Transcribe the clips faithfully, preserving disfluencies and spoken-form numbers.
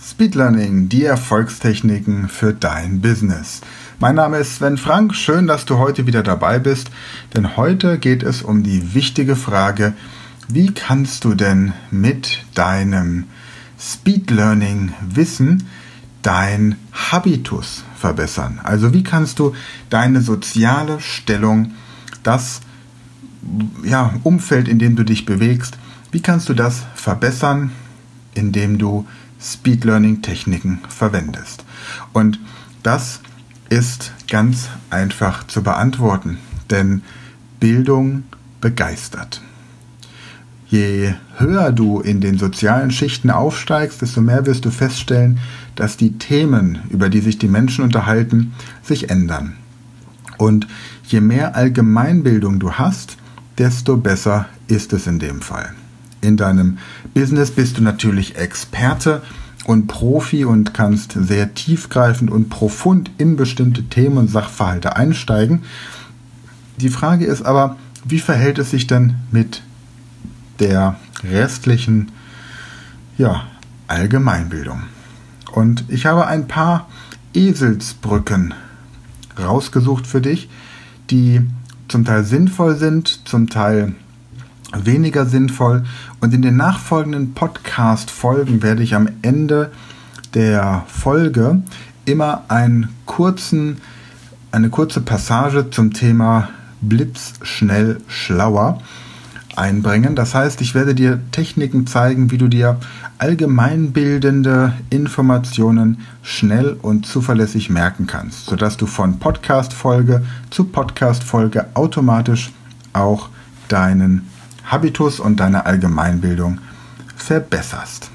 Speed Learning, die Erfolgstechniken für dein Business. Mein Name ist Sven Frank, schön, dass du heute wieder dabei bist, denn heute geht es um die wichtige Frage, wie kannst du denn mit deinem Speed Learning Wissen dein Habitus verbessern? Also wie kannst du deine soziale Stellung, das ja, Umfeld, in dem du dich bewegst, wie kannst du das verbessern, indem du Speed Learning Techniken verwendest? Und das ist ganz einfach zu beantworten, denn Bildung begeistert. Je höher du in den sozialen Schichten aufsteigst, desto mehr wirst du feststellen, dass die Themen, über die sich die Menschen unterhalten, sich ändern. Und je mehr Allgemeinbildung du hast, desto besser ist es in dem Fall. In deinem Business bist du natürlich Experte und Profi und kannst sehr tiefgreifend und profund in bestimmte Themen und Sachverhalte einsteigen. Die Frage ist aber, wie verhält es sich denn mit der restlichen ja, Allgemeinbildung? Und ich habe ein paar Eselsbrücken rausgesucht für dich, die zum Teil sinnvoll sind, zum Teil weniger sinnvoll. Und in den nachfolgenden Podcast-Folgen werde ich am Ende der Folge immer einen kurzen, eine kurze Passage zum Thema blitzschnell schlauer einbringen. Das heißt, ich werde dir Techniken zeigen, wie du dir allgemeinbildende Informationen schnell und zuverlässig merken kannst, sodass du von Podcast-Folge zu Podcast-Folge automatisch auch deinen Habitus und deine Allgemeinbildung verbesserst.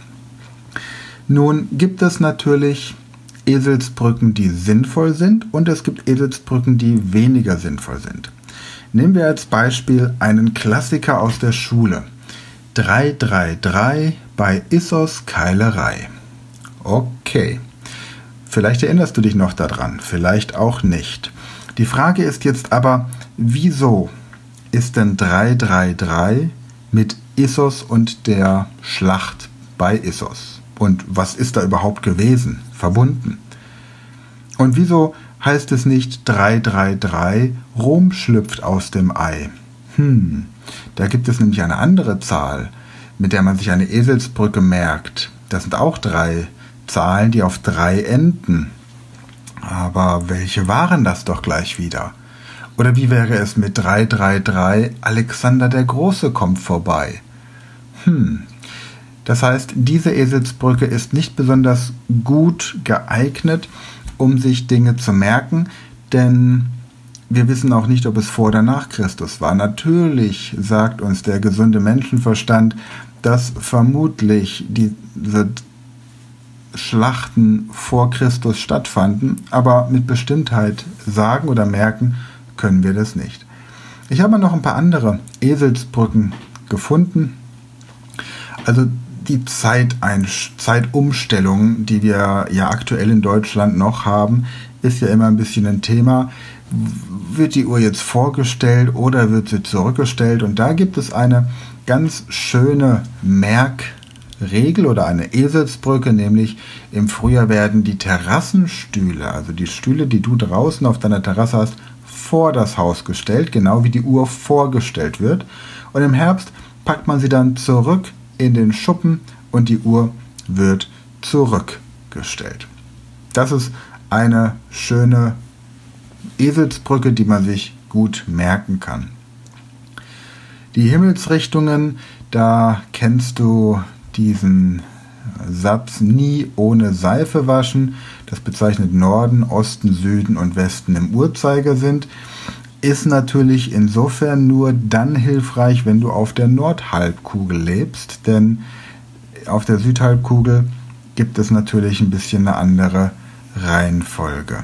Nun gibt es natürlich Eselsbrücken, die sinnvoll sind, und es gibt Eselsbrücken, die weniger sinnvoll sind. Nehmen wir als Beispiel einen Klassiker aus der Schule. drei drei drei bei Issos Keilerei. Okay, vielleicht erinnerst du dich noch daran, vielleicht auch nicht. Die Frage ist jetzt aber, wieso ist denn drei drei drei mit Issos und der Schlacht bei Issos? Und was ist da überhaupt gewesen, verbunden? Und wieso heißt es nicht drei drei drei, Rom schlüpft aus dem Ei? Hm, da gibt es nämlich eine andere Zahl, mit der man sich eine Eselsbrücke merkt. Das sind auch drei Zahlen, die auf drei enden. Aber welche waren das doch gleich wieder? Oder wie wäre es mit drei drei drei, Alexander der Große kommt vorbei? Hm, das heißt, diese Eselsbrücke ist nicht besonders gut geeignet, um sich Dinge zu merken, denn wir wissen auch nicht, ob es vor oder nach Christus war. Natürlich sagt uns der gesunde Menschenverstand, dass vermutlich diese Schlachten vor Christus stattfanden, aber mit Bestimmtheit sagen oder merken können wir das nicht. Ich habe noch ein paar andere Eselsbrücken gefunden. Also die Zeiteinsch- Zeitumstellung, die wir ja aktuell in Deutschland noch haben, ist ja immer ein bisschen ein Thema. Wird die Uhr jetzt vorgestellt oder wird sie zurückgestellt? Und da gibt es eine ganz schöne Merkregel oder eine Eselsbrücke, nämlich im Frühjahr werden die Terrassenstühle, also die Stühle, die du draußen auf deiner Terrasse hast, vor das Haus gestellt, genau wie die Uhr vorgestellt wird. Und im Herbst packt man sie dann zurück in den Schuppen und die Uhr wird zurückgestellt. Das ist eine schöne Eselsbrücke, die man sich gut merken kann. Die Himmelsrichtungen, da kennst du diesen Satz, nie ohne Seife waschen. Das bezeichnet Norden, Osten, Süden und Westen im Uhrzeigersinn. Ist natürlich insofern nur dann hilfreich, wenn du auf der Nordhalbkugel lebst, denn auf der Südhalbkugel gibt es natürlich ein bisschen eine andere Reihenfolge.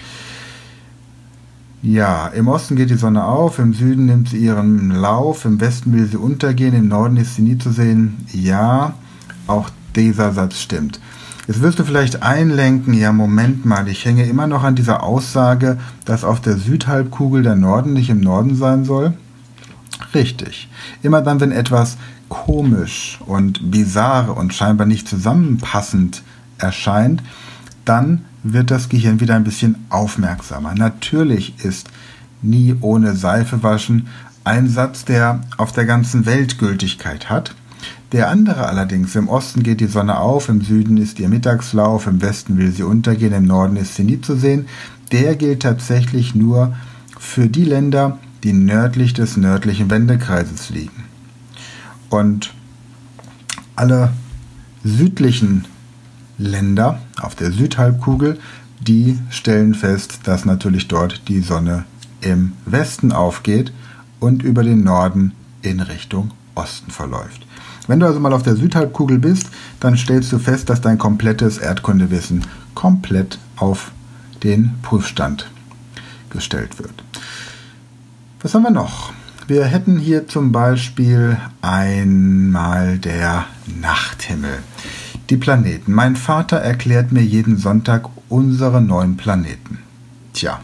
Ja, im Osten geht die Sonne auf, im Süden nimmt sie ihren Lauf, im Westen will sie untergehen, im Norden ist sie nie zu sehen. Ja, auch dieser Satz stimmt. Jetzt wirst du vielleicht einlenken, ja Moment mal, ich hänge immer noch an dieser Aussage, dass auf der Südhalbkugel der Norden nicht im Norden sein soll. Richtig. Immer dann, wenn etwas komisch und bizarr und scheinbar nicht zusammenpassend erscheint, dann wird das Gehirn wieder ein bisschen aufmerksamer. Natürlich ist nie ohne Seife waschen ein Satz, der auf der ganzen Welt Gültigkeit hat. Der andere allerdings, im Osten geht die Sonne auf, im Süden ist ihr Mittagslauf, im Westen will sie untergehen, im Norden ist sie nie zu sehen, der gilt tatsächlich nur für die Länder, die nördlich des nördlichen Wendekreises liegen. Und alle südlichen Länder auf der Südhalbkugel, die stellen fest, dass natürlich dort die Sonne im Westen aufgeht und über den Norden in Richtung Osten verläuft. Wenn du also mal auf der Südhalbkugel bist, dann stellst du fest, dass dein komplettes Erdkundewissen komplett auf den Prüfstand gestellt wird. Was haben wir noch? Wir hätten hier zum Beispiel einmal der Nachthimmel. Die Planeten. Mein Vater erklärt mir jeden Sonntag unsere neun Planeten. Tja,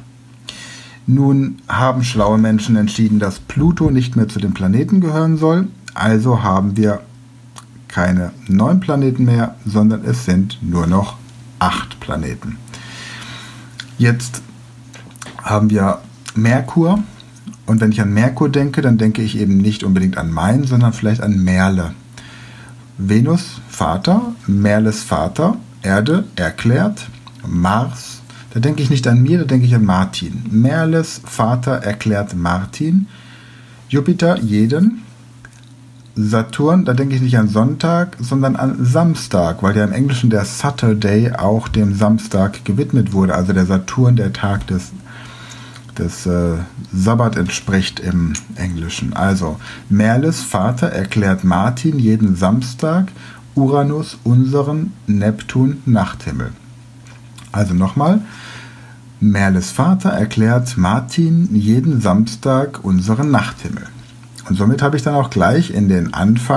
nun haben schlaue Menschen entschieden, dass Pluto nicht mehr zu den Planeten gehören soll. Also haben wir keine neun Planeten mehr, sondern es sind nur noch acht Planeten. Jetzt haben wir Merkur. Und wenn ich an Merkur denke, dann denke ich eben nicht unbedingt an Main, sondern vielleicht an Merle. Venus, Vater, Merles Vater, Erde, erklärt, Mars, da denke ich nicht an mir, da denke ich an Martin. Merles Vater erklärt Martin, Jupiter, jeden, Saturn, da denke ich nicht an Sonntag, sondern an Samstag, weil ja im Englischen der Saturday auch dem Samstag gewidmet wurde, also der Saturn, der Tag des des äh, Sabbat entspricht im Englischen. Also Merles Vater erklärt Martin jeden Samstag, Uranus unseren Neptun Nachthimmel. Also nochmal, Merles Vater erklärt Martin jeden Samstag unseren Nachthimmel. Und somit habe ich dann auch gleich in den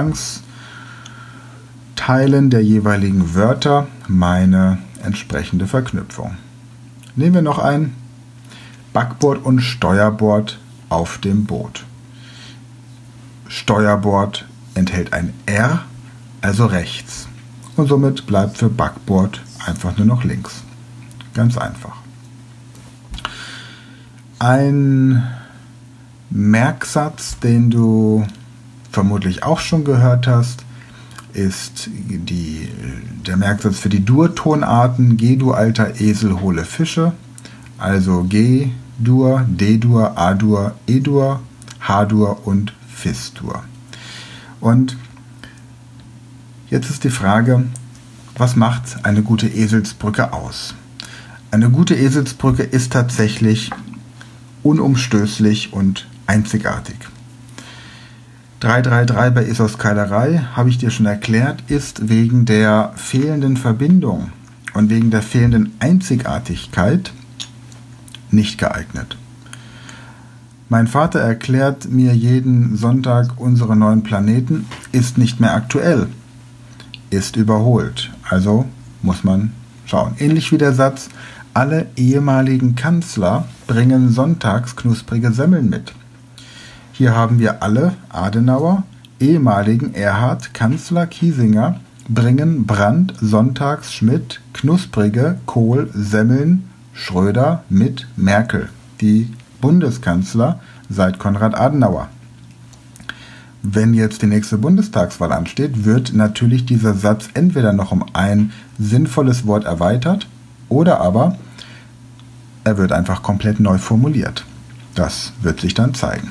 Anfangsteilen der jeweiligen Wörter meine entsprechende Verknüpfung. Nehmen wir noch ein Backbord und Steuerbord auf dem Boot. Steuerbord enthält ein R, also rechts. Und somit bleibt für Backbord einfach nur noch links. Ganz einfach. Ein Merksatz, den du vermutlich auch schon gehört hast, ist die, der Merksatz für die Dur-Tonarten G, du alter Esel, hole Fische. Also G, Dur, D-Dur, A-Dur, E-Dur, H-Dur und Fis-Dur. Und jetzt ist die Frage, was macht eine gute Eselsbrücke aus? Eine gute Eselsbrücke ist tatsächlich unumstößlich und einzigartig. drei drei drei bei Esos Keilerei, habe ich dir schon erklärt, ist wegen der fehlenden Verbindung und wegen der fehlenden Einzigartigkeit nicht geeignet. Mein Vater erklärt mir jeden Sonntag unsere neuen Planeten, ist nicht mehr aktuell, ist überholt. Also muss man schauen. Ähnlich wie der Satz, alle ehemaligen Kanzler bringen sonntags knusprige Semmeln mit. Hier haben wir alle Adenauer, ehemaligen Erhard, Kanzler, Kiesinger, bringen Brandt, sonntags Schmidt, knusprige Kohl, Semmeln, Schröder mit Merkel, die Bundeskanzler seit Konrad Adenauer. Wenn jetzt die nächste Bundestagswahl ansteht, wird natürlich dieser Satz entweder noch um ein sinnvolles Wort erweitert oder aber er wird einfach komplett neu formuliert. Das wird sich dann zeigen.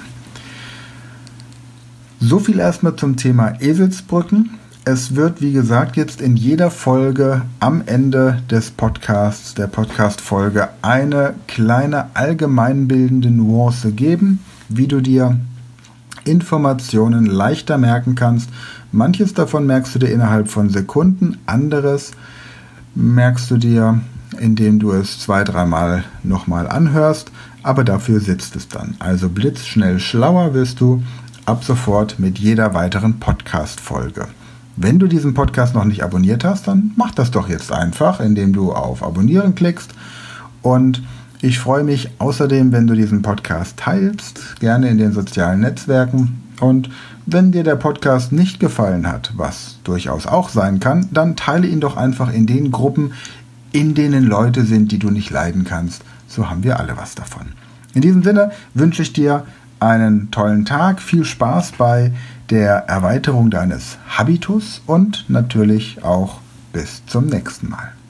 So viel erstmal zum Thema Eselsbrücken. Es wird, wie gesagt, jetzt in jeder Folge am Ende des Podcasts, der Podcast-Folge, eine kleine allgemeinbildende Nuance geben, wie du dir Informationen leichter merken kannst. Manches davon merkst du dir innerhalb von Sekunden, anderes merkst du dir, indem du es zwei, dreimal nochmal anhörst, aber dafür sitzt es dann. Also blitzschnell schlauer wirst du ab sofort mit jeder weiteren Podcast-Folge. Wenn du diesen Podcast noch nicht abonniert hast, dann mach das doch jetzt einfach, indem du auf Abonnieren klickst. Und ich freue mich außerdem, wenn du diesen Podcast teilst, gerne in den sozialen Netzwerken, Und wenn dir der Podcast nicht gefallen hat, was durchaus auch sein kann, dann teile ihn doch einfach in den Gruppen, in denen Leute sind, die du nicht leiden kannst. So haben wir alle was davon. In diesem Sinne wünsche ich dir einen tollen Tag, viel Spaß bei der Erweiterung deines Habitus und natürlich auch bis zum nächsten Mal.